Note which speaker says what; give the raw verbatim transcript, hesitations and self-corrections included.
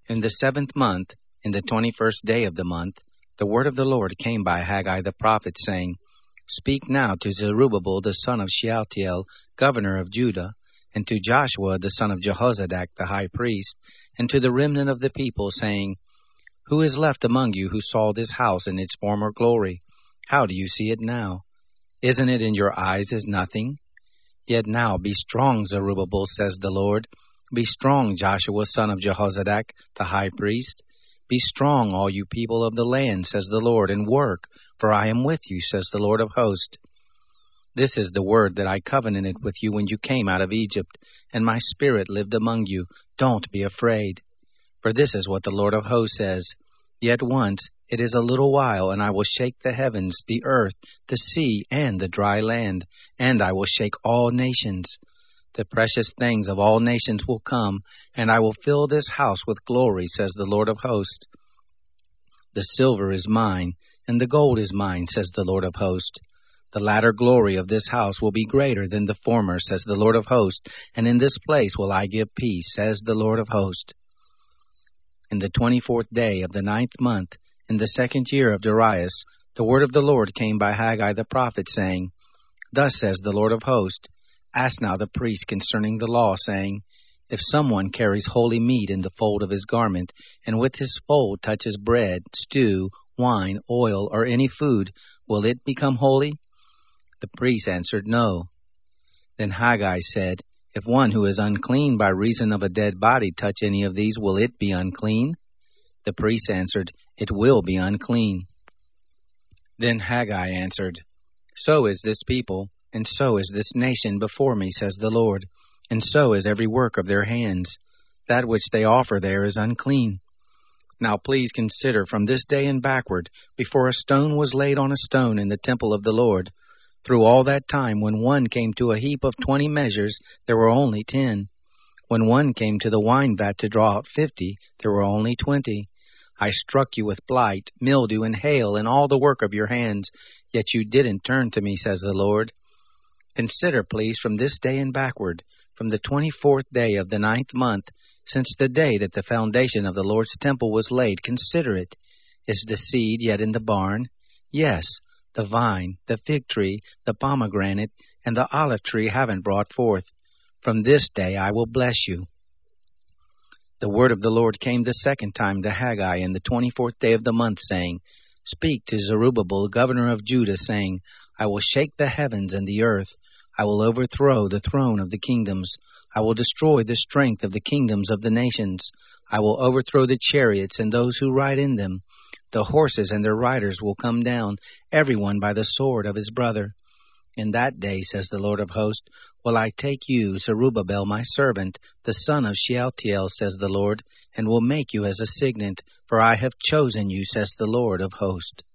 Speaker 1: In the seventh month, in the twenty-first day of the month, the word of the Lord came by Haggai the prophet, saying, Speak now to Zerubbabel the son of Shealtiel, governor of Judah, and to Joshua the son of Jehozadak the high priest, and to the remnant of the people, saying, Who is left among you who saw this house in its former glory? How do you see it now? Isn't it in your eyes as nothing? Yet now be strong, Zerubbabel, says the Lord. Be strong, Joshua son of Jehozadak the high priest. Be strong, all you people of the land, says the Lord, and work, for I am with you, says the Lord of hosts. This is the word that I covenanted with you when you came out of Egypt, and my spirit lived among you. Don't be afraid. For this is what the Lord of hosts says, Yet once, it is a little while, and I will shake the heavens, the earth, the sea, and the dry land, and I will shake all nations. The precious things of all nations will come, and I will fill this house with glory, says the Lord of hosts. The silver is mine, and the gold is mine, says the Lord of hosts. The latter glory of this house will be greater than the former, says the Lord of hosts, and in this place will I give peace, says the Lord of hosts. In the twenty-fourth day of the ninth month, in the second year of Darius, the word of the Lord came by Haggai the prophet, saying, Thus says the Lord of hosts, Ask now the priest concerning the law, saying, If someone carries holy meat in the fold of his garment, and with his fold touches bread, stew, wine, oil, or any food, will it become holy? The priest answered, No. Then Haggai said, If one who is unclean by reason of a dead body touch any of these, will it be unclean? The priest answered, It will be unclean. Then Haggai answered, So is this people, and so is this nation before me, says the Lord, and so is every work of their hands. That which they offer there is unclean. Now please consider from this day and backward, before a stone was laid on a stone in the temple of the Lord. Through all that time, when one came to a heap of twenty measures, there were only ten. When one came to the wine vat to draw out fifty, there were only twenty. I struck you with blight, mildew, and hail, and all the work of your hands, yet you didn't turn to me, says the Lord. Consider, please, from this day and backward, from the twenty-fourth day of the ninth month, since the day that the foundation of the Lord's temple was laid, consider it. Is the seed yet in the barn? Yes, the vine, the fig tree, the pomegranate, and the olive tree haven't brought forth. From this day I will bless you. The word of the Lord came the second time to Haggai in the twenty-fourth day of the month, saying, Speak to Zerubbabel, governor of Judah, saying, I will shake the heavens and the earth. I will overthrow the throne of the kingdoms. I will destroy the strength of the kingdoms of the nations. I will overthrow the chariots and those who ride in them. The horses and their riders will come down, every one by the sword of his brother. In that day, says the Lord of hosts, will I take you, Zerubbabel, my servant, the son of Shealtiel, says the Lord, and will make you as a signet, for I have chosen you, says the Lord of hosts.